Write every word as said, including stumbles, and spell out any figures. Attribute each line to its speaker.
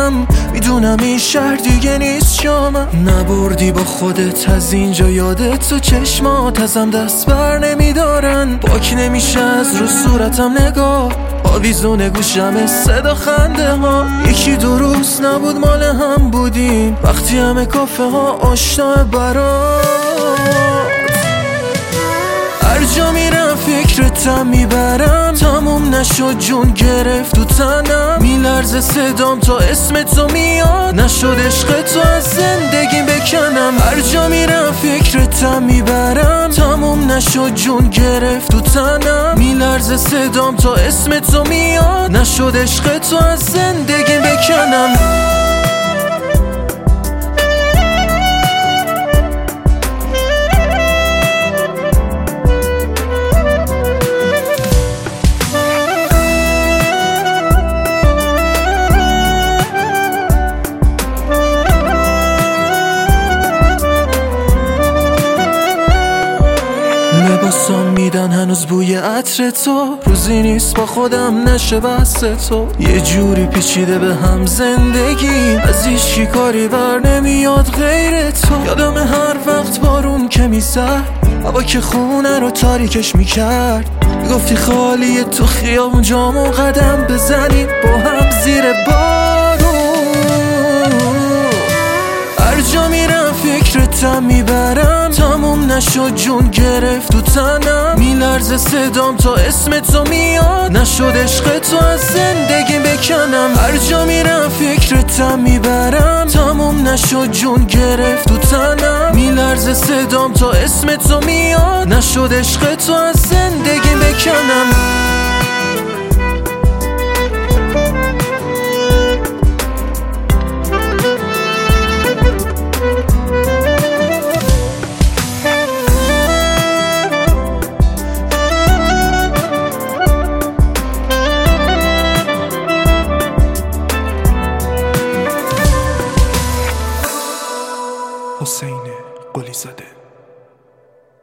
Speaker 1: میکنم. میدونم این شهر دیگه نیست شامم. نبردی با خودت از اینجا یادت، تو چشمات ازم دست بر نمیدارن. پاک نمیشه از رو صورتم نگاه، آویزون گوشم صدا خنده ها. یکی دو روز نبود مال هم بودیم، وقتی همه کافه ها آشنا برات. هر جا میرم فکرتم میبرم، تموم نشد جون گرفت تو تنم. میلرزه صدام تا اسم تو میاد، نشد عشق تو از زندگی بکنم. هر جا میرم فکرتم میبرم، تموم نشد جون گرفت تو تنم. میلرزه صدام تا اسم تو میاد، نشد عشق تو از زندگی بکنم. لباسام میدن هنوز بوی عطر تو، روزی نیست با خودم نشه بحث تو. یه جوری پیچیده به هم زندگی، از هیچی کاری بر نمیاد غیر تو. یادم هر وقت بارون که میزد، هوا که خونه رو تاریکش میکرد. گفتی خالیه تو خیابون جامو قدم بزنیم با هم زیر بارون. هر جا میرم فکرتم میبرم، تموم نشد جون گرفت تو تنم. میلرزه صدام تا اسم تو میاد، نشد عشق تو از زندگی بکنم. هر جا میرم فکرتم میبرم، تموم نشد جون گرفت تو تنم. میلرزه صدام تا اسم تو میاد، نشد عشق تو از زندگی بکنم.